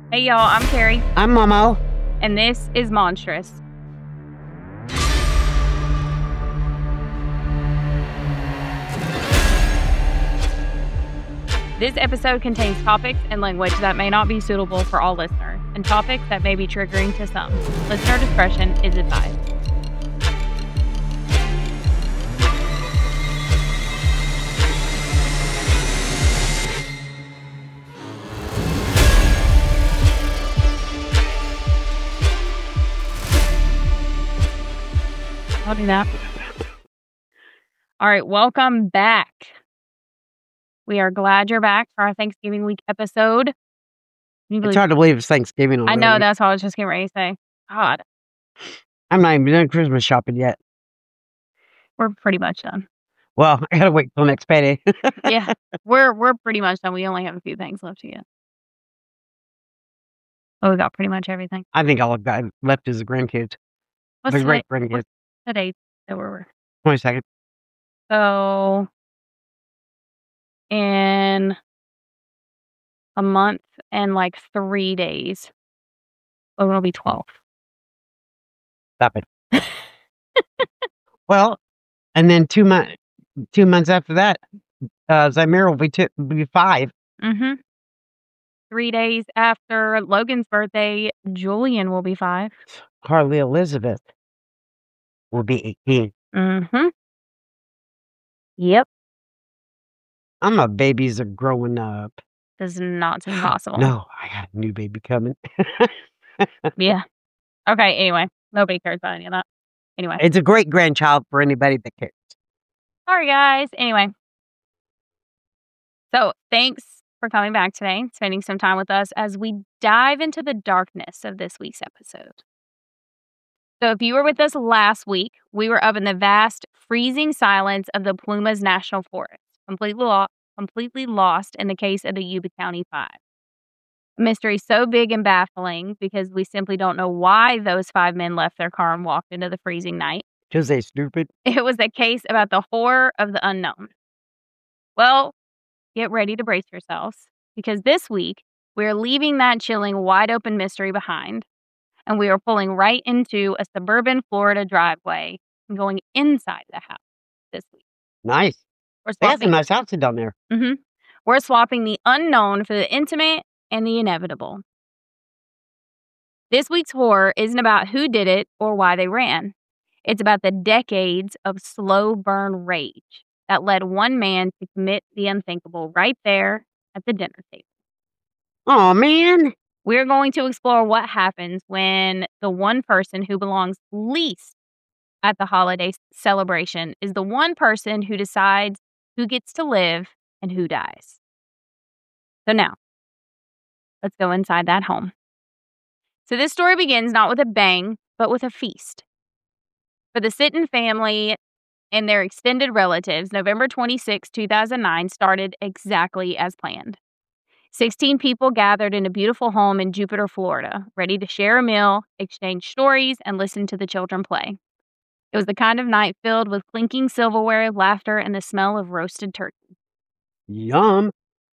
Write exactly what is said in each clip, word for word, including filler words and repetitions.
Hey y'all, I'm Carrie. I'm Momo. And this is Monstrous. This episode contains topics and language that may not be suitable for all listeners, and topics that may be triggering to some. Listener discretion is advised. I'll do that. All right, welcome back. We are glad you're back for our Thanksgiving week episode. It's hard to believe it's Thanksgiving already. I know, that's what I was just getting ready to say. God. I'm not even done Christmas shopping yet. We're pretty much done. Well, I gotta wait till next payday. Yeah, we're we're pretty much done. We only have a few things left to get. Oh, we got pretty much everything. I think all I've got left is the grandkids. What's the today? great grandkids. What's the date that we're twenty-second. So, in a month and like three days, oh, it'll be twelve. Stop it. Well, and then two months, two months after that, uh, Zymir will be two, be five. Mm-hmm. Three days after Logan's birthday, Julian will be five. Carly Elizabeth will be eighteen. Mm-hmm. Yep. I'm my babies are growing up. Does not seem possible. No, I got a new baby coming. Yeah. Okay, anyway. Nobody cares about any of that. Anyway. It's a great grandchild for anybody that cares. Sorry, guys. Anyway. So, thanks for coming back today, spending some time with us as we dive into the darkness of this week's episode. So, if you were with us last week, we were up in the vast, freezing silence of the Plumas National Forest, completely, lo- completely lost in the case of the Yuba County Five. A mystery so big and baffling because we simply don't know why those five men left their car and walked into the freezing night. Because they stupid. It was a case about the horror of the unknown. Well, get ready to brace yourselves, because this week, we're leaving that chilling, wide-open mystery behind, and we are pulling right into a suburban Florida driveway and going inside the house this week. Nice. We're They got swapping, some nice houses down there. mm-hmm, we're swapping the unknown for the intimate and the inevitable. This week's horror isn't about who did it or why they ran. It's about the decades of slow burn rage that led one man to commit the unthinkable right there at the dinner table. Oh, man. We're going to explore what happens when the one person who belongs least at the holiday celebration is the one person who decides who gets to live and who dies. So now, let's go inside that home. So this story begins not with a bang, but with a feast. For the Sitton family and their extended relatives, November twenty-sixth, two thousand nine started exactly as planned. sixteen people gathered in a beautiful home in Jupiter, Florida, ready to share a meal, exchange stories, and listen to the children play. It was the kind of night filled with clinking silverware, laughter, and the smell of roasted turkey. Yum.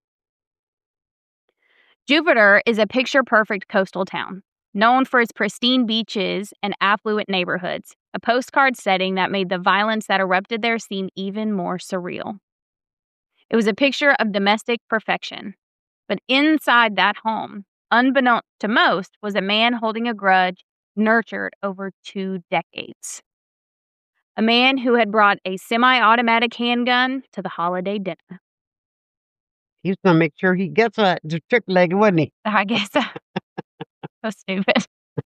Jupiter is a picture-perfect coastal town, known for its pristine beaches and affluent neighborhoods, a postcard setting that made the violence that erupted there seem even more surreal. It was a picture of domestic perfection. But inside that home, unbeknownst to most, was a man holding a grudge nurtured over two decades. A man who had brought a semi-automatic handgun to the holiday dinner. He was going to make sure he gets a trick leg, wasn't he? I guess. So stupid.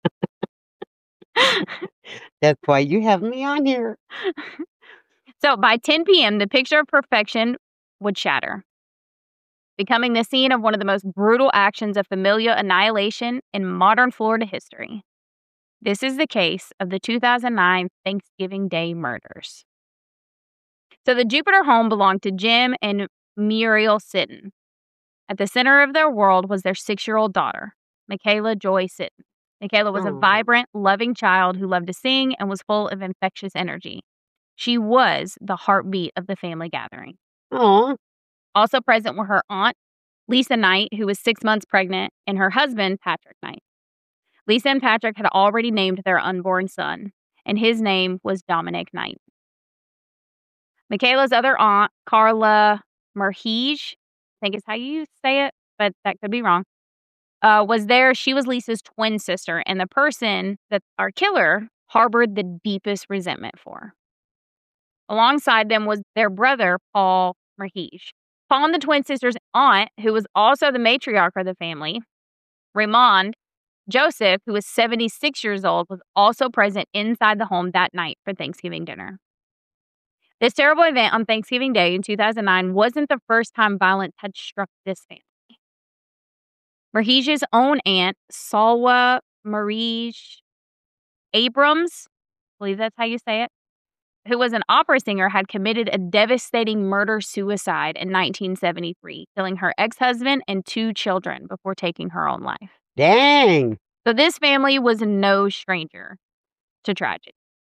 That's why you have me on here. So by ten p.m., the picture of perfection would shatter, becoming the scene of one of the most brutal actions of familial annihilation in modern Florida history. This is the case of the two thousand nine Thanksgiving Day murders. So the Jupiter home belonged to Jim and Muriel Sitton. At the center of their world was their six-year-old daughter, Michaela Joy Sitton. Michaela was a vibrant, loving child who loved to sing and was full of infectious energy. She was the heartbeat of the family gathering. Aww. Also present were her aunt, Lisa Knight, who was six months pregnant, and her husband, Patrick Knight. Lisa and Patrick had already named their unborn son, and his name was Dominic Knight. Michaela's other aunt, Carla Merheige, I think is how you say it, but that could be wrong, uh, was there. She was Lisa's twin sister and the person that our killer harbored the deepest resentment for. Alongside them was their brother, Paul Merheige. Paul and the twin sister's aunt, who was also the matriarch of the family, Raymond Joseph, who was seventy-six years old, was also present inside the home that night for Thanksgiving dinner. This terrible event on Thanksgiving Day in two thousand nine wasn't the first time violence had struck this family. Merheige's own aunt, Salwa Merheige Abrams, I believe that's how you say it, who was an opera singer, had committed a devastating murder-suicide in nineteen seventy-three, killing her ex-husband and two children before taking her own life. Dang. So this family was no stranger to tragedy.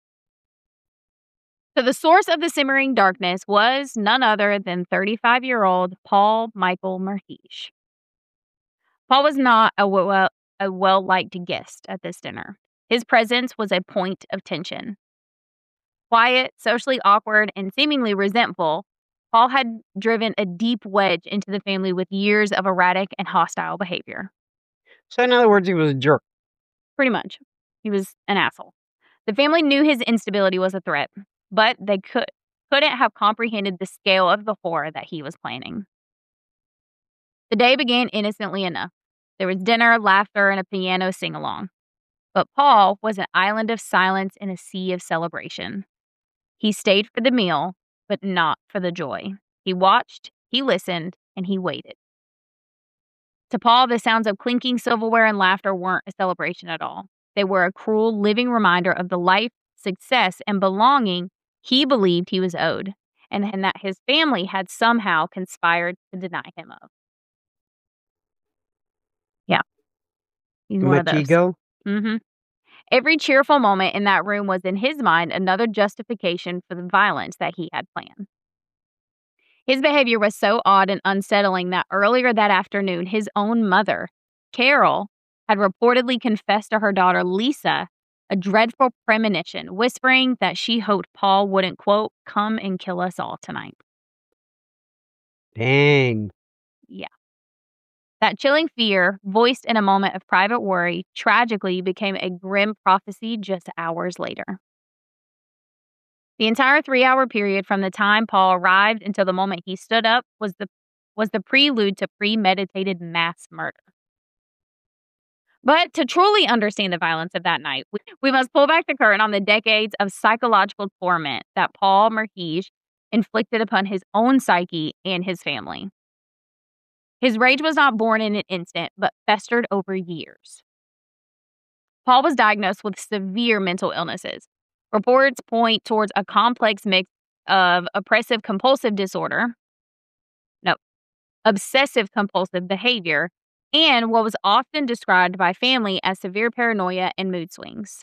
So the source of the simmering darkness was none other than thirty-five-year-old Paul Michael Merheige. Paul was not a, well, a well-liked guest at this dinner. His presence was a point of tension. Quiet, socially awkward, and seemingly resentful, Paul had driven a deep wedge into the family with years of erratic and hostile behavior. So in other words, he was a jerk. Pretty much. He was an asshole. The family knew his instability was a threat, but they could, couldn't have comprehended the scale of the horror that he was planning. The day began innocently enough. There was dinner, laughter, and a piano sing-along. But Paul was an island of silence in a sea of celebration. He stayed for the meal, but not for the joy. He watched, he listened, and he waited. To Paul, the sounds of clinking silverware and laughter weren't a celebration at all. They were a cruel, living reminder of the life, success, and belonging he believed he was owed, and, and that his family had somehow conspired to deny him of. Yeah. He's one of Much those. ego. Mm-hmm. Every cheerful moment in that room was, in his mind, another justification for the violence that he had planned. His behavior was so odd and unsettling that earlier that afternoon, his own mother, Carol, had reportedly confessed to her daughter, Lisa, a dreadful premonition, whispering that she hoped Paul wouldn't, quote, come and kill us all tonight. Dang. Yeah. That chilling fear, voiced in a moment of private worry, tragically became a grim prophecy just hours later. The entire three-hour period from the time Paul arrived until the moment he stood up was the was the prelude to premeditated mass murder. But to truly understand the violence of that night, we, we must pull back the curtain on the decades of psychological torment that Paul Merheige inflicted upon his own psyche and his family. His rage was not born in an instant, but festered over years. Paul was diagnosed with severe mental illnesses. Reports point towards a complex mix of oppressive compulsive disorder, no, obsessive compulsive behavior, and what was often described by family as severe paranoia and mood swings.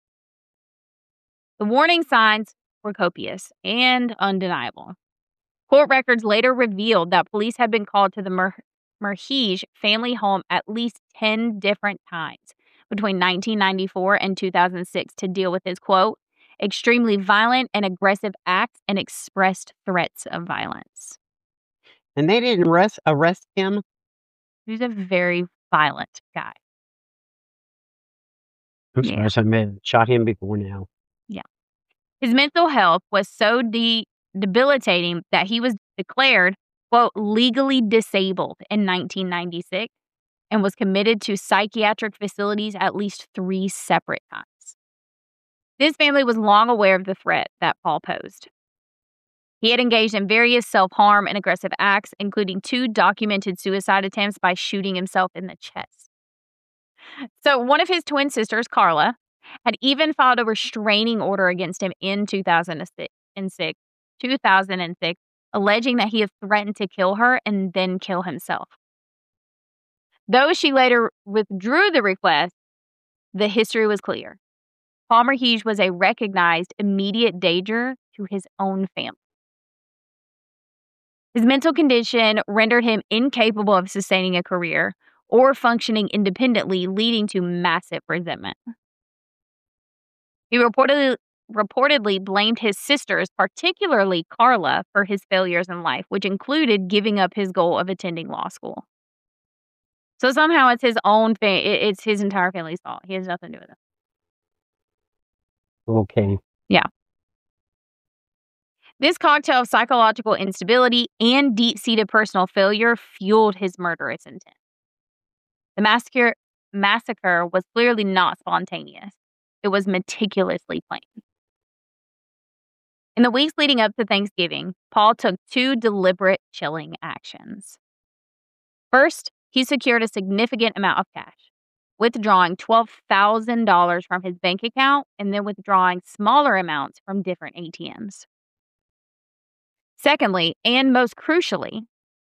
The warning signs were copious and undeniable. Court records later revealed that police had been called to the Mer- Merheige family home at least ten different times between nineteen ninety-four and two thousand six to deal with his, quote, extremely violent and aggressive acts and expressed threats of violence. And they didn't arrest, arrest him? He's a very violent guy. I'm Yeah. sorry, so I may have shot him before now. Yeah. His mental health was so de- debilitating that he was declared, quote, legally disabled in nineteen ninety-six and was committed to psychiatric facilities at least three separate times. This family was long aware of the threat that Paul posed. He had engaged in various self-harm and aggressive acts, including two documented suicide attempts by shooting himself in the chest. So one of his twin sisters, Carla, had even filed a restraining order against him in two thousand six, two thousand six, alleging that he had threatened to kill her and then kill himself. Though she later withdrew the request, the history was clear. Paul Merheige was a recognized immediate danger to his own family. His mental condition rendered him incapable of sustaining a career or functioning independently, leading to massive resentment. He reportedly reportedly blamed his sisters, particularly Carla, for his failures in life, which included giving up his goal of attending law school. So somehow it's his own fa- it- it's his entire family's fault. He has nothing to do with it. Okay. Yeah. This cocktail of psychological instability and deep-seated personal failure fueled his murderous intent. The massacre massacre was clearly not spontaneous. It was meticulously planned. In the weeks leading up to Thanksgiving, Paul took two deliberate chilling actions. First, he secured a significant amount of cash, withdrawing twelve thousand dollars from his bank account and then withdrawing smaller amounts from different A T Ms. Secondly, and most crucially,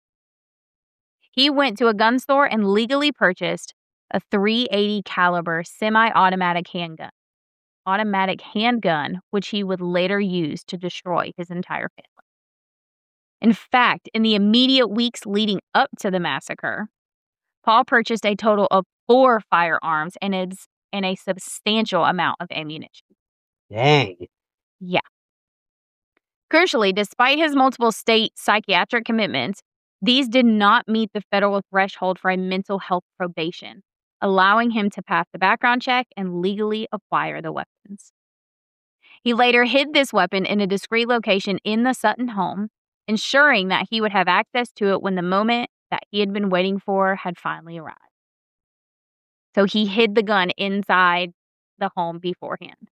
he went to a gun store and legally purchased a three eighty caliber semi-automatic handgun. automatic handgun, which he would later use to destroy his entire family. In fact, in the immediate weeks leading up to the massacre, Paul purchased a total of four firearms and, it's, and a substantial amount of ammunition. Dang. Yeah. Crucially, despite his multiple state psychiatric commitments, these did not meet the federal threshold for a mental health probation, allowing him to pass the background check and legally acquire the weapons. He later hid this weapon in a discreet location in the Sutton home, ensuring that he would have access to it when the moment that he had been waiting for had finally arrived. So he hid the gun inside the home beforehand.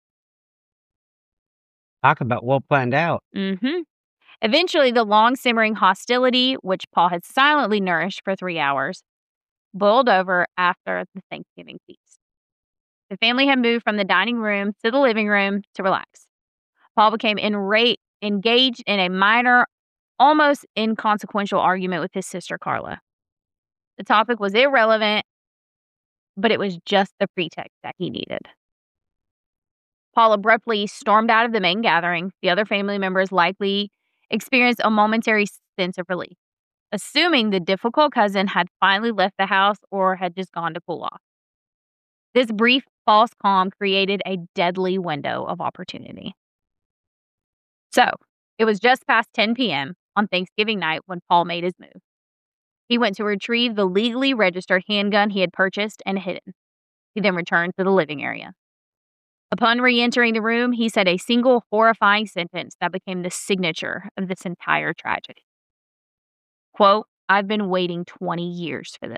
Talk about well planned out. Mm-hmm. Eventually, the long simmering hostility, which Paul had silently nourished for three hours, boiled over after the Thanksgiving feast. The family had moved from the dining room to the living room to relax. Paul became enra- engaged in a minor, almost inconsequential argument with his sister Carla. The topic was irrelevant, but it was just the pretext that he needed. Paul abruptly stormed out of the main gathering. The other family members likely experienced a momentary sense of relief, assuming the difficult cousin had finally left the house or had just gone to cool off. This brief false calm created a deadly window of opportunity. So, it was just past ten p.m. on Thanksgiving night when Paul made his move. He went to retrieve the legally registered handgun he had purchased and hidden. He then returned to the living area. Upon re-entering the room, he said a single horrifying sentence that became the signature of this entire tragedy. Quote, "I've been waiting twenty years for this."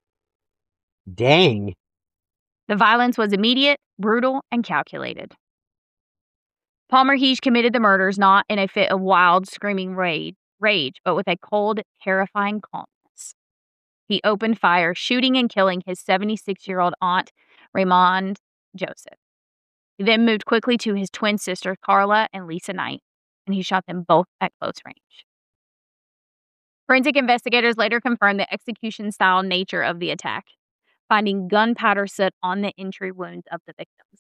Dang. The violence was immediate, brutal, and calculated. Paul Merheje committed the murders not in a fit of wild, screaming rage, rage, but with a cold, terrifying calmness. He opened fire, shooting and killing his seventy-six-year-old aunt, Raymond Joseph. He then moved quickly to his twin sisters, Carla and Lisa Knight, and he shot them both at close range. Forensic investigators later confirmed the execution-style nature of the attack, finding gunpowder soot on the entry wounds of the victims.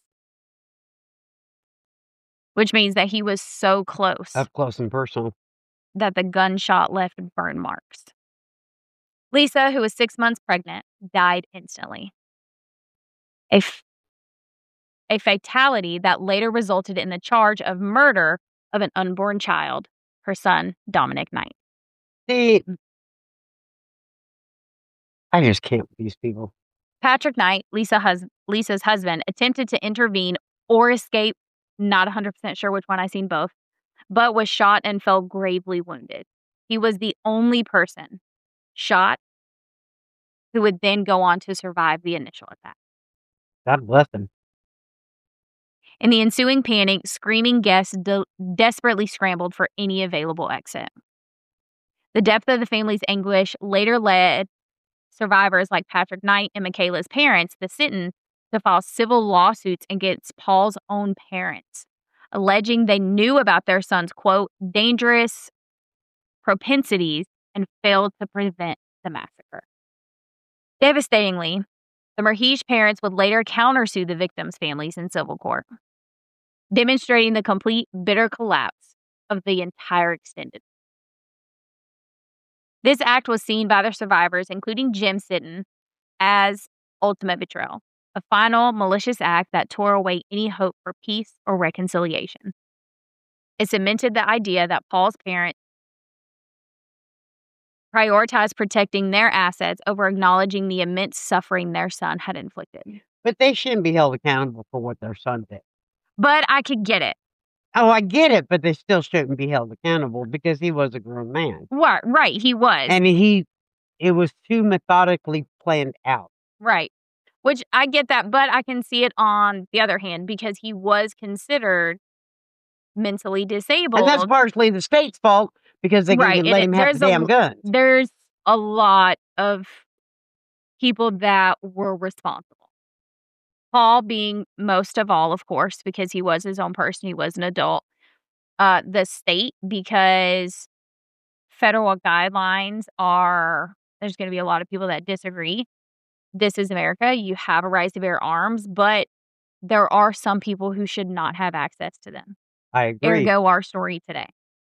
Which means that he was so close Up close and personal. that the gunshot left burn marks. Lisa, who was six months pregnant, died instantly. A, f- a fatality that later resulted in the charge of murder of an unborn child, her son, Dominic Knight. See, I just can't with these people. Patrick Knight, Lisa hus- Lisa's husband, attempted to intervene or escape. Not one hundred percent sure which one. I seen both, but was shot and fell gravely wounded. He was the only person shot who would then go on to survive the initial attack. God bless him. In the ensuing panic, screaming guests de- desperately scrambled for any available exit. The depth of the family's anguish later led survivors like Patrick Knight and Michaela's parents, the Sitton, to file civil lawsuits against Paul's own parents, alleging they knew about their son's, quote, dangerous propensities and failed to prevent the massacre. Devastatingly, the Merheje parents would later countersue the victims' families in civil court, demonstrating the complete bitter collapse of the entire extended. This act was seen by the survivors, including Jim Sitton, as ultimate betrayal, a final malicious act that tore away any hope for peace or reconciliation. It cemented the idea that Paul's parents prioritized protecting their assets over acknowledging the immense suffering their son had inflicted. But they shouldn't be held accountable for what their son did. But I could get it. Oh, I get it, but they still shouldn't be held accountable because he was a grown man. Right, right, he was. And he it was too methodically planned out. Right. Which I get that, but I can see it on the other hand because he was considered mentally disabled. And that's partially the state's fault because they Right, didn't and let it him have there's the a damn l guns. there's a lot of people that were responsible. Paul being most of all, of course, because he was his own person, he was an adult. Uh, the state, because federal guidelines are there's gonna be a lot of people that disagree. This is America, you have a right to bear arms, but there are some people who should not have access to them. I agree. Ergo our story today.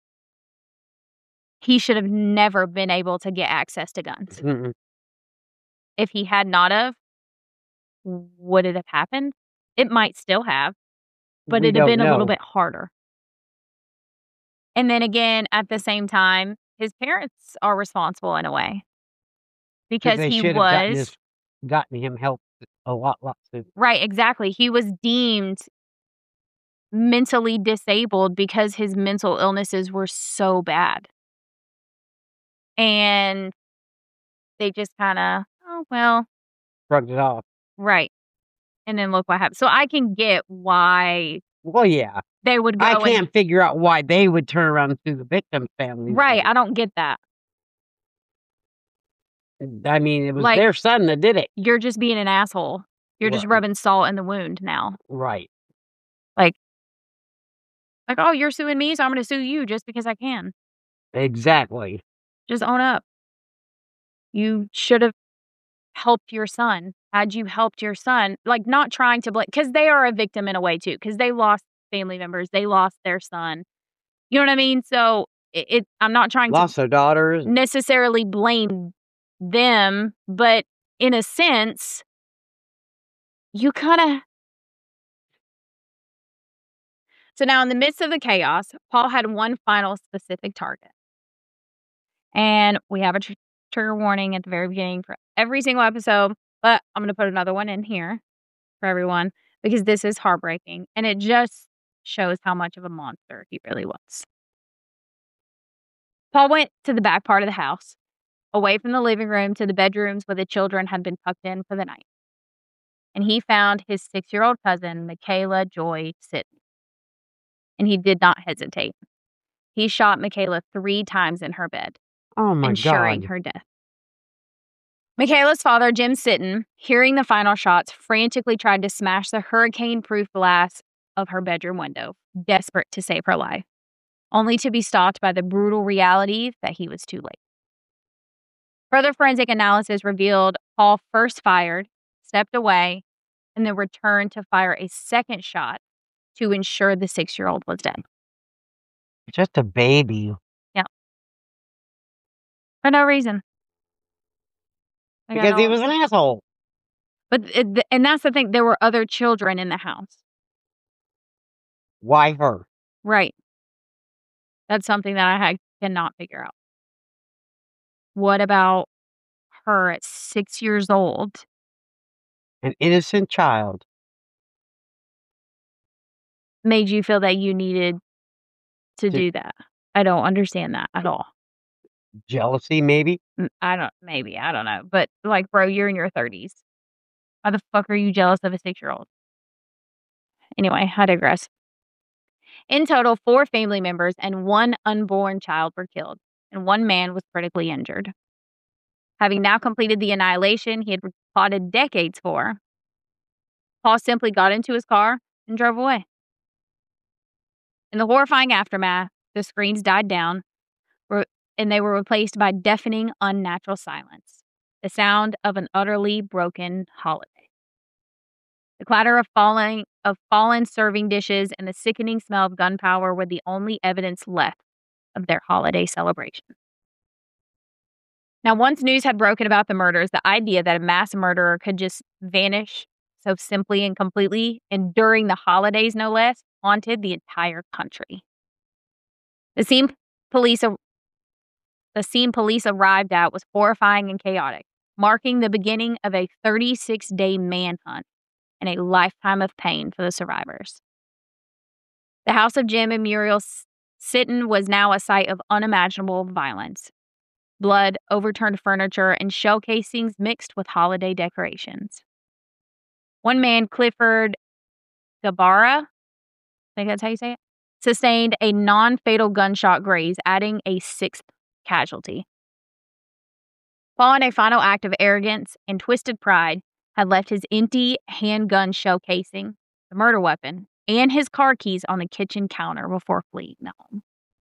He should have never been able to get access to guns. Mm-mm. If he had not of, would it have happened? It might still have, but We it'd have don't been a little know. bit harder. And then again, at the same time, his parents are responsible in a way. 'Cause Because they he should have gotten was his gotten him help a lot, lot sooner. Right, exactly. He was deemed mentally disabled because his mental illnesses were so bad. And they just kinda, "Oh, well" Shrugged it off. Right. And then look what happened. So I can get why Well, yeah. they would go I and can't figure out why they would turn around and sue the victim's family. Right, I don't get that. I mean, it was Like their son that did it. You're just being an asshole. You're just Right. rubbing salt in the wound now. Right. Like like, "Oh, you're suing me, so I'm gonna sue you just because I can." Exactly. Just own up. You should've helped your son. Had you helped your son like, not trying to blame 'cause they are a victim in a way too, 'cause they lost family members, they lost their son. You know what I mean? So, it it I'm not trying to Lost their daughters. necessarily blame them, but in a sense you kinda So now in the midst of the chaos, Paul had one final specific target. And we have a tr trigger warning at the very beginning for every single episode, but I'm gonna put another one in here for everyone because this is heartbreaking, and it just shows how much of a monster he really was. Paul went to the back part of the house, away from the living room to the bedrooms where the children had been tucked in for the night. And he found his six-year-old cousin, Michaela Joy Sitton. And he did not hesitate. He shot Michaela three times in her bed, Oh my ensuring god. her death. Michaela's father, Jim Sitton, hearing the final shots, frantically tried to smash the hurricane-proof glass of her bedroom window, desperate to save her life, only to be stopped by the brutal reality that he was too late. Further forensic analysis revealed Paul first fired, stepped away, and then returned to fire a second shot to ensure the six-year-old was dead. Just a baby. Yep. For no reason. Like, I Because he don't was an asshole. But it the and that's the thing, there were other children in the house. Why her? Right. That's something that I had cannot figure out. What about her at six years old? An innocent child. Made you feel that you needed to To do that. I don't understand that at all. Jealousy, maybe? Mm, I don't maybe, I don't know. But, like, bro, you're in your thirties. Why the fuck are you jealous of a six-year-old? Anyway, I digress. In total, four family members and one unborn child were killed, and one man was critically injured. Having now completed the annihilation he had plotted decades for, Paul simply got into his car and drove away. In the horrifying aftermath, the screams died down, were and they were replaced by deafening, unnatural silence, the sound of an utterly broken holiday. The clatter of falling of fallen serving dishes and the sickening smell of gunpowder were the only evidence left of their holiday celebration. Now, once news had broken about the murders, the idea that a mass murderer could just vanish so simply and completely, and during the holidays no less, haunted the entire country. The scene police the scene police arrived at was horrifying and chaotic, marking the beginning of a thirty-six day manhunt and a lifetime of pain for the survivors. The house of Jim and Muriel Sitton was now a site of unimaginable violence. Blood, overturned furniture, and shell casings mixed with holiday decorations. One man, Clifford Gabarra, I think that's how you say it, sustained a non-fatal gunshot graze, adding a sixth casualty. Paul, in a final act of arrogance and twisted pride, had left his empty handgun shell casing, the murder weapon, and his car keys on the kitchen counter before fleeing the home.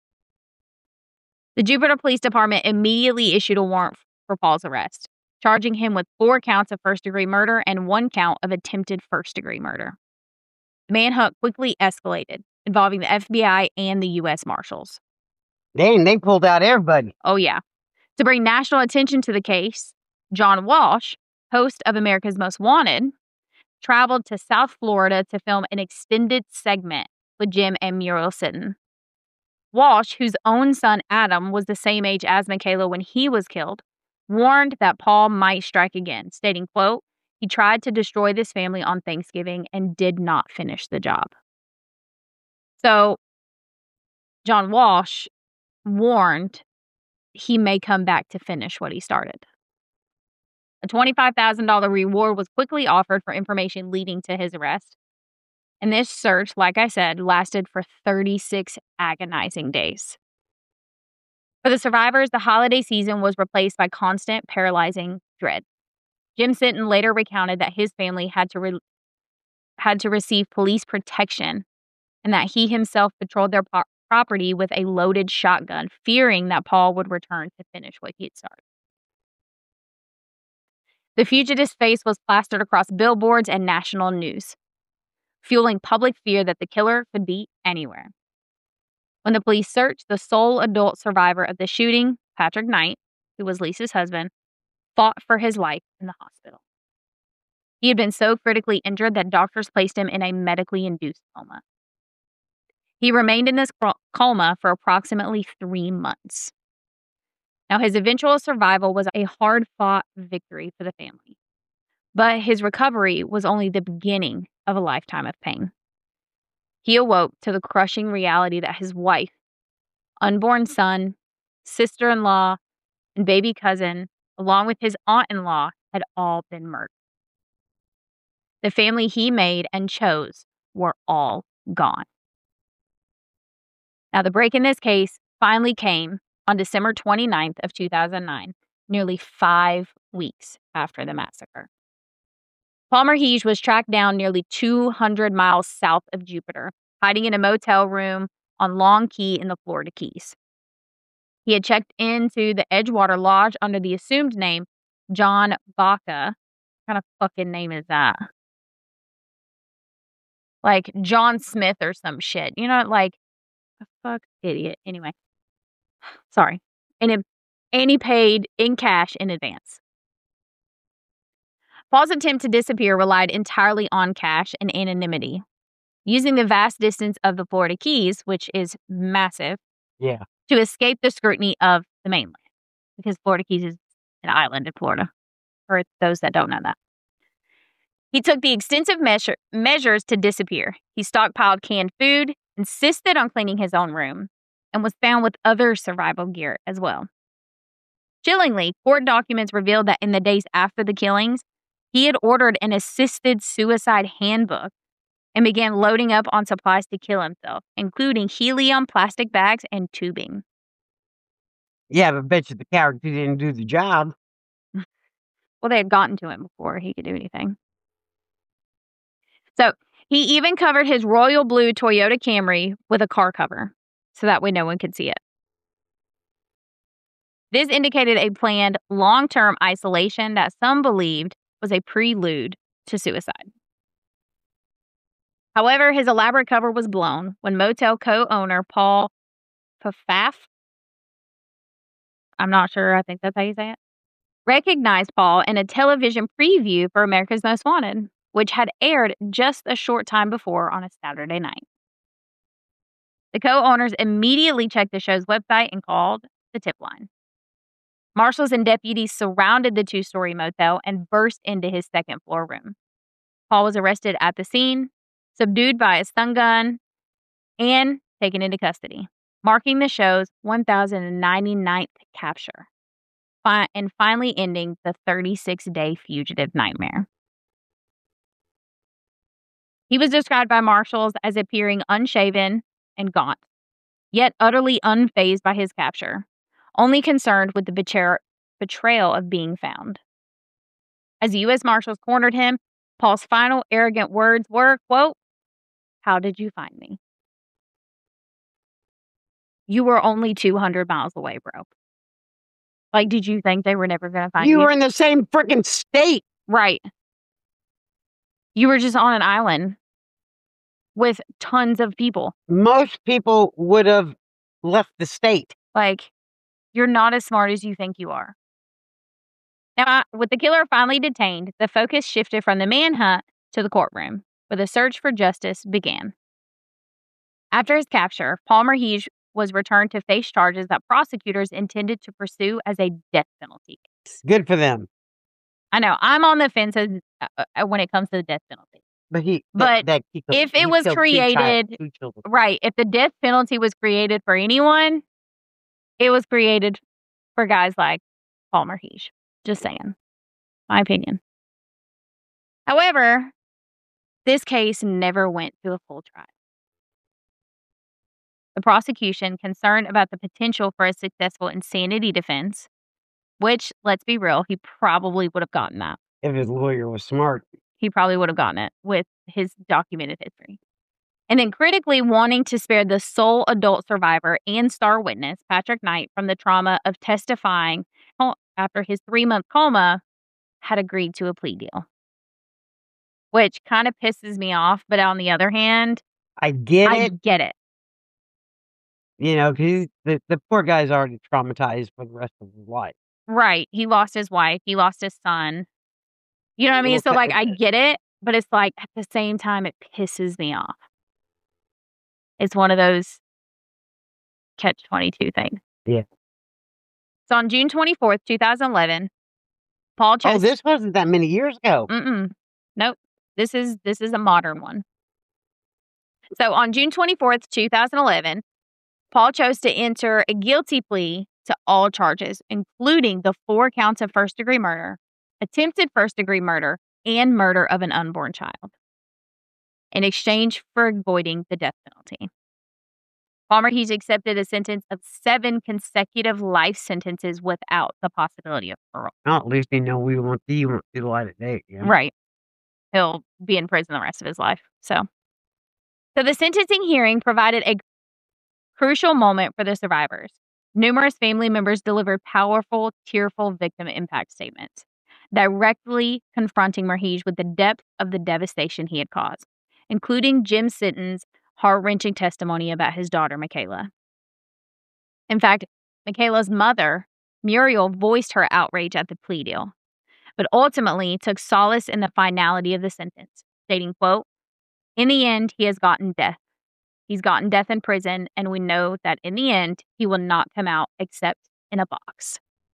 The Jupiter Police Department immediately issued a warrant for Paul's arrest, charging him with four counts of first-degree murder and one count of attempted first-degree murder. The manhunt quickly escalated, involving the F B I and the U S Marshals. Dang, they pulled out everybody. Oh, yeah. To bring national attention to the case, John Walsh, host of America's Most Wanted, traveled to South Florida to film an extended segment with Jim and Muriel Sitton. Walsh, whose own son Adam was the same age as Michaela when he was killed, warned that Paul might strike again, stating, quote, "He tried to destroy this family on Thanksgiving and did not finish the job." So, John Walsh warned he may come back to finish what he started. A twenty-five thousand dollars reward was quickly offered for information leading to his arrest. And this search, like I said, lasted for thirty-six agonizing days. For the survivors, the holiday season was replaced by constant, paralyzing dread. Jim Sitton later recounted that his family had to re- had to receive police protection and that he himself patrolled their po- property with a loaded shotgun, fearing that Paul would return to finish what he had started. The fugitive's face was plastered across billboards and national news, fueling public fear that the killer could be anywhere. When the police searched, the sole adult survivor of the shooting, Patrick Knight, who was Lisa's husband, fought for his life in the hospital. He had been so critically injured that doctors placed him in a medically induced coma. He remained in this coma for approximately three months. Now, his eventual survival was a hard-fought victory for the family, but his recovery was only the beginning of a lifetime of pain. He awoke to the crushing reality that his wife, unborn son, sister-in-law, and baby cousin, along with his aunt-in-law, had all been murdered. The family he made and chose were all gone. Now, the break in this case finally came on December twenty-ninth of two thousand nine, nearly five weeks after the massacre. Palmer Hege was tracked down nearly two hundred miles south of Jupiter, hiding in a motel room on Long Key in the Florida Keys. He had checked into the Edgewater Lodge under the assumed name John Baca. What kind of fucking name is that? Like John Smith or some shit. You know, like, a fuck idiot. Anyway. Sorry. And, it, and he paid in cash in advance. Paul's attempt to disappear relied entirely on cash and anonymity. Using the vast distance of the Florida Keys, which is massive, Yeah. to escape the scrutiny of the mainland. Because Florida Keys is an island in Florida, for those that don't know that. He took the extensive measure, measures to disappear. He stockpiled canned food, insisted on cleaning his own room, and was found with other survival gear as well. Chillingly, court documents revealed that in the days after the killings, he had ordered an assisted suicide handbook and began loading up on supplies to kill himself, including helium, plastic bags, and tubing. Yeah, but bet you the coward didn't do the job. Well, they had gotten to him before he could do anything. So he even covered his royal blue Toyota Camry with a car cover, so that way no one could see it. This indicated a planned long-term isolation that some believed was a prelude to suicide. However, his elaborate cover was blown when motel co-owner Paul Pfaff, I'm not sure, I think that's how you say it, recognized Paul in a television preview for America's Most Wanted, which had aired just a short time before on a Saturday night. The co-owners immediately checked the show's website and called the tip line. Marshals and deputies surrounded the two-story motel and burst into his second-floor room. Paul was arrested at the scene, subdued by a stun gun, and taken into custody, marking the show's one thousand ninety-ninth capture, fi- and finally ending the thirty-six day fugitive nightmare. He was described by marshals as appearing unshaven and gaunt, yet utterly unfazed by his capture, only concerned with the betra- betrayal of being found. As U S Marshals cornered him, Paul's final arrogant words were, quote, "How did you find me? You were only two hundred miles away, bro. Like, did you think they were never going to find you? You were in the same freaking state." Right. You were just on an island with tons of people. Most people would have left the state. Like, you're not as smart as you think you are. Now, with the killer finally detained, the focus shifted from the manhunt to the courtroom, where the search for justice began. After his capture, Paul Merheje was returned to face charges that prosecutors intended to pursue as a death penalty case. Good for them. I know. I'm on the fence as, uh, uh, when it comes to the death penalty. But he, But that, that he killed, if it he was killed two child- created, two children. right, if the death penalty was created for anyone, it was created for guys like Paul Merheje. Just saying. My opinion. However, this case never went to a full trial. The prosecution, concerned about the potential for a successful insanity defense, which, let's be real, he probably would have gotten that. If his lawyer was smart. He probably would have gotten it with his documented history. And then critically wanting to spare the sole adult survivor and star witness, Patrick Knight, from the trauma of testifying after his three-month coma, had agreed to a plea deal. Which kind of pisses me off, but on the other hand, I get I it. get it. You know, because the, the poor guy's already traumatized for the rest of his life. Right. He lost his wife. He lost his son. You know what I mean? Little So, like, fa- I get it, but it's like, at the same time, it pisses me off. It's one of those catch twenty-two things. Yeah. So, on June twenty-fourth, twenty eleven, Paul chose... Oh, this wasn't that many years ago. Mm-mm. Nope. This is, this is a modern one. So, on June twenty-fourth, twenty eleven, Paul chose to enter a guilty plea to all charges, including the four counts of first-degree murder, attempted first-degree murder, and murder of an unborn child, in exchange for avoiding the death penalty. Paul Merheje accepted a sentence of seven consecutive life sentences without the possibility of parole. Well, at least you know we won't see, you won't see the light of day. Yeah. Right. He'll be in prison the rest of his life. So, so the sentencing hearing provided a crucial moment for the survivors. Numerous family members delivered powerful, tearful victim impact statements, directly confronting Merheje with the depth of the devastation he had caused, including Jim Sitton's heart-wrenching testimony about his daughter, Michaela. In fact, Michaela's mother, Muriel, voiced her outrage at the plea deal, but ultimately took solace in the finality of the sentence, stating, quote, "In the end, he has gotten death. He's gotten death in prison, and we know that in the end, he will not come out except in a box."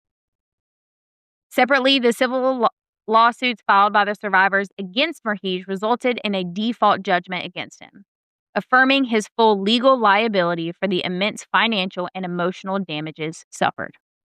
Separately, the civil law- lawsuits filed by the survivors against Merheje resulted in a default judgment against him, affirming his full legal liability for the immense financial and emotional damages suffered.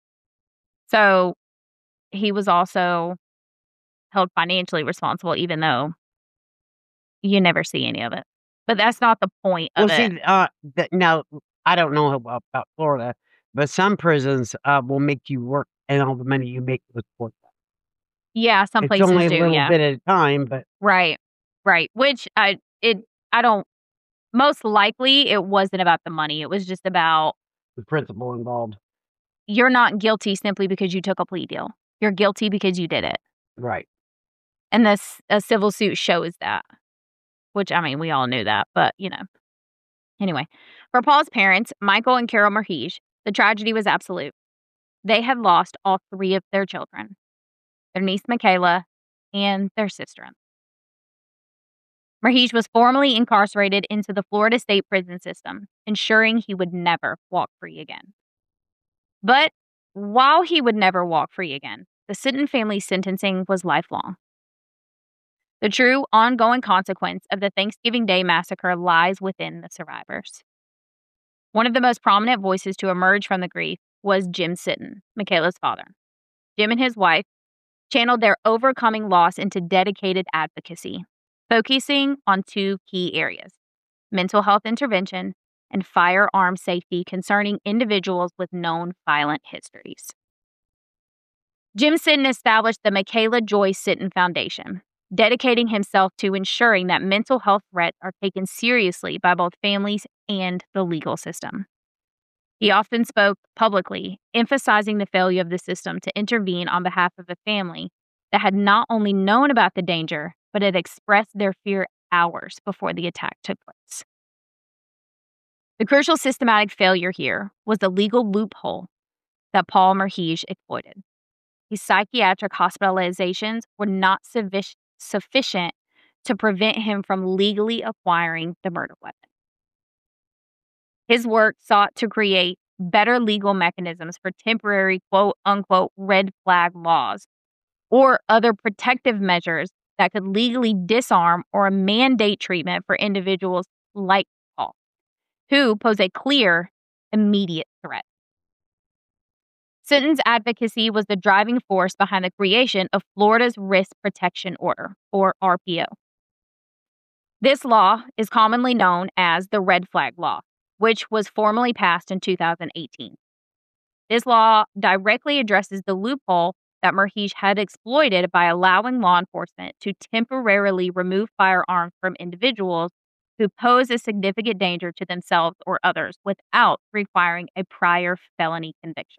So he was also held financially responsible, even though you never see any of it. But that's not the point of Well, it. see, uh, th- now, I don't know about, about Florida, but some prisons uh, will make you work, and all the money you make goes towards that. Yeah, some It's places only a do, little yeah. bit at a time, but Right, right. Which I it I don't. Most likely, it wasn't about the money. It was just about the principal involved. you're not guilty simply because you took a plea deal. You're guilty because you did it, Right. and this a civil suit shows that. Which, I mean, we all knew that, but you know. Anyway, for Paul's parents, Michael and Carol Merheje, the tragedy was absolute. They had lost all three of their children, their niece Michaela, and their sister. Merheje was formally incarcerated into the Florida state prison system, ensuring he would never walk free again. But while he would never walk free again, the Sitton family's sentencing was lifelong. The true ongoing consequence of the Thanksgiving Day massacre lies within the survivors. One of the most prominent voices to emerge from the grief was Jim Sitton, Michaela's father. Jim and his wife channeled their overcoming loss into dedicated advocacy, focusing on two key areas: mental health intervention and firearm safety concerning individuals with known violent histories. Jim Sitton established the Michaela Joy Sitton Foundation, dedicating himself to ensuring that mental health threats are taken seriously by both families and the legal system. He often spoke publicly, emphasizing the failure of the system to intervene on behalf of a family that had not only known about the danger, but had expressed their fear hours before the attack took place. The crucial systematic failure here was the legal loophole that Paul Merheje exploited. His psychiatric hospitalizations were not suffic- sufficient to prevent him from legally acquiring the murder weapon. His work sought to create better legal mechanisms for temporary quote-unquote red flag laws or other protective measures that could legally disarm or mandate treatment for individuals like Paul, who pose a clear, immediate threat. Sitton's advocacy was the driving force behind the creation of Florida's Risk Protection Order, or R P O. This law is commonly known as the Red Flag Law, which was formally passed in two thousand eighteen. This law directly addresses the loophole that Merheje had exploited by allowing law enforcement to temporarily remove firearms from individuals who pose a significant danger to themselves or others without requiring a prior felony conviction.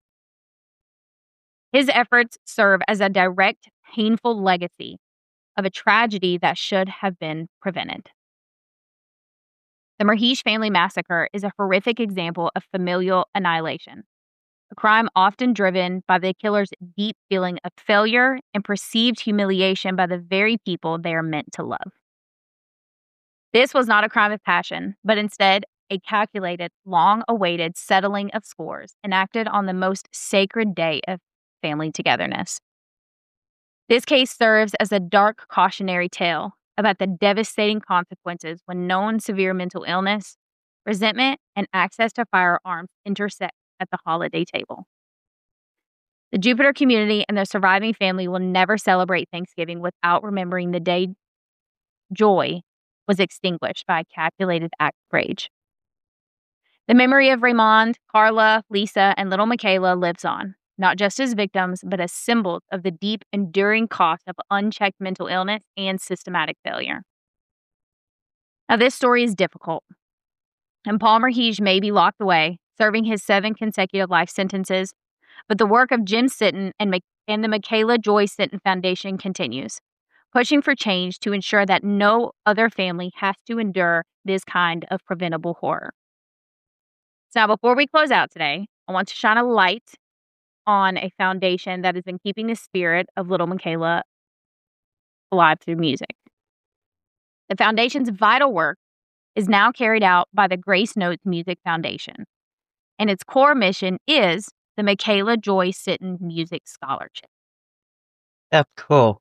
His efforts serve as a direct, painful legacy of a tragedy that should have been prevented. The Merheje family massacre is a horrific example of familial annihilation, a crime often driven by the killer's deep feeling of failure and perceived humiliation by the very people they are meant to love. This was not a crime of passion, but instead a calculated, long-awaited settling of scores enacted on the most sacred day of family togetherness. This case serves as a dark cautionary tale about the devastating consequences when known severe mental illness, resentment, and access to firearms intersect at the holiday table. The Jupiter community and their surviving family will never celebrate Thanksgiving without remembering the day joy was extinguished by a calculated act of rage. The memory of Raymond, Carla, Lisa, and little Michaela lives on, not just as victims, but as symbols of the deep, enduring cost of unchecked mental illness and systematic failure. Now, this story is difficult, and Paul Merheje may be locked away, serving his seven consecutive life sentences, but the work of Jim Sitton and, Ma- and the Michaela Joy Sitton Foundation continues, pushing for change to ensure that no other family has to endure this kind of preventable horror. So now, before we close out today, I want to shine a light on a foundation that has been keeping the spirit of little Michaela alive through music. The foundation's vital work is now carried out by the Grace Notes Music Foundation, and its core mission is the Michaela Joy Sitton Music Scholarship. That's cool.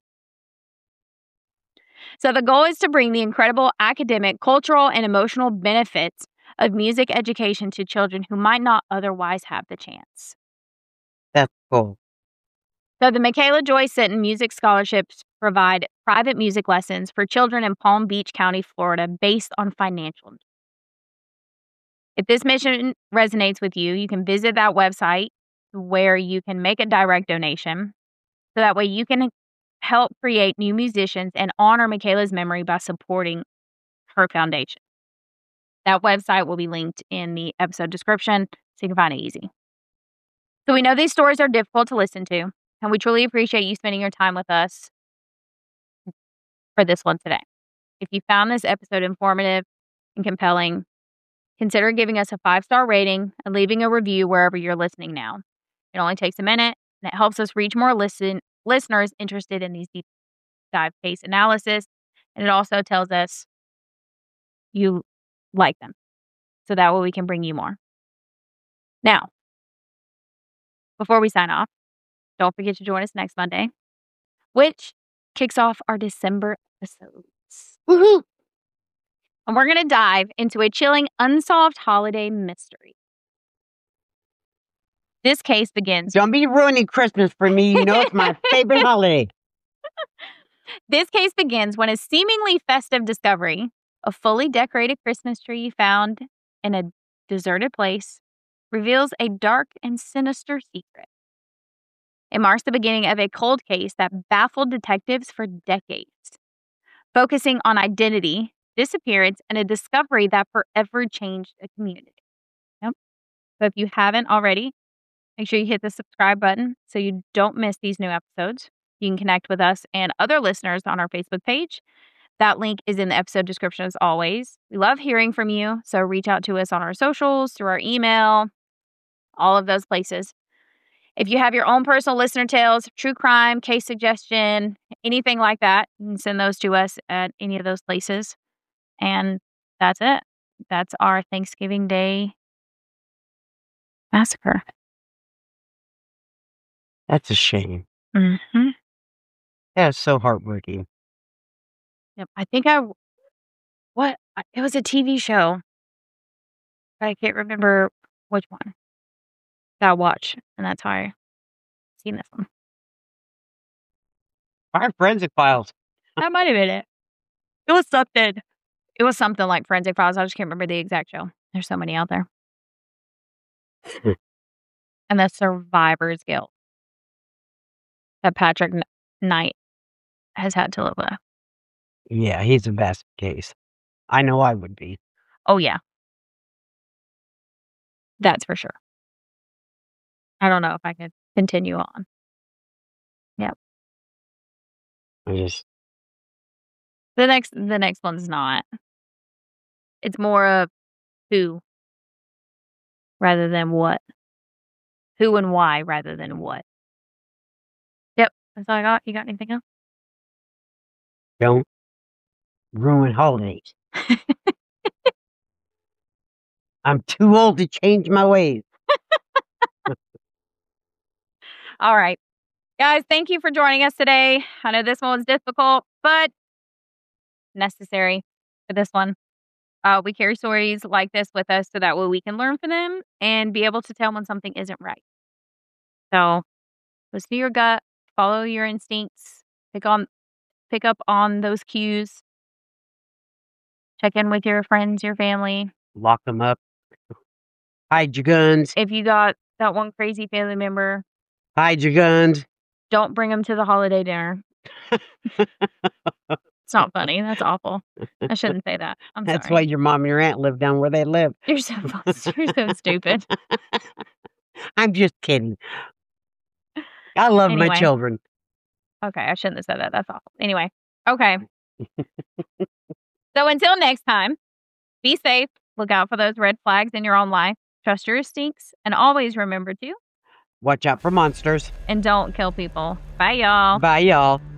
So the goal is to bring the incredible academic, cultural, and emotional benefits of music education to children who might not otherwise have the chance. That's cool. So the Michaela Joy Sitton Music Scholarships provide private music lessons for children in Palm Beach County, Florida, based on financial needs. If this mission resonates with you, you can visit that website where you can make a direct donation. So that way you can help create new musicians and honor Michaela's memory by supporting her foundation. That website will be linked in the episode description so you can find it easy. So we know these stories are difficult to listen to, and we truly appreciate you spending your time with us for this one today. If you found this episode informative and compelling, consider giving us a five-star rating and leaving a review wherever you're listening now. It only takes a minute, and it helps us reach more listen listeners interested in these deep dive case analysis. And it also tells us you like them. So that way we can bring you more. Now, before we sign off, don't forget to join us next Monday, which kicks off our December episodes. Woohoo! And we're going to dive into a chilling unsolved holiday mystery. This case begins. Don't be ruining Christmas for me. You know it's my favorite holiday. This case begins when a seemingly festive discovery, a fully decorated Christmas tree found in a deserted place, reveals a dark and sinister secret. It marks the beginning of a cold case that baffled detectives for decades, focusing on identity, disappearance, and a discovery that forever changed a community. Yep. So if you haven't already, make sure you hit the subscribe button so you don't miss these new episodes. You can connect with us and other listeners on our Facebook page. That link is in the episode description as always. We love hearing from you, so reach out to us on our socials, through our email, all of those places. If you have your own personal listener tales, true crime, case suggestion, anything like that, you can send those to us at any of those places. And that's it. That's our Thanksgiving Day massacre. That's a shame. Mm-hmm. That's so heartbreaking. Yep. I think I, what? It was a T V show. I can't remember which one that I watched, and that's how I seen this one. Our Forensic Files. That might have been it. It was something. It was something like Forensic Files. I just can't remember the exact show. There's so many out there. And the survivor's guilt that Patrick Kn- Knight has had to live with. Yeah, he's a basket case. I know I would be. Oh, yeah. That's for sure. I don't know if I could continue on. Yep. I just, The next the next one's not. It's more of who rather than what. Who and why rather than what. Yep. That's all I got. You got anything else? don't ruin holidays. I'm too old to change my ways. All right. Guys, thank you for joining us today. I know this one was difficult, but necessary for this one. Uh, we carry stories like this with us so that way we can learn from them and be able to tell when something isn't right. So listen to your gut, follow your instincts, pick on pick up on those cues. Check in with your friends, your family. Lock them up. Hide your guns. If you got that one crazy family member, Hide your guns. don't bring them to the holiday dinner. It's not funny. That's awful. I shouldn't say that. I'm That's sorry. why your mom and your aunt live down where they live. You're so you're so stupid. I'm just kidding. I love Anyway. my children. Okay, I shouldn't have said that. That's awful. Anyway, okay. So until next time, be safe. Look out for those red flags in your own life. Trust your instincts, and always remember to. Watch out for monsters. And don't kill people. Bye, y'all. Bye, y'all.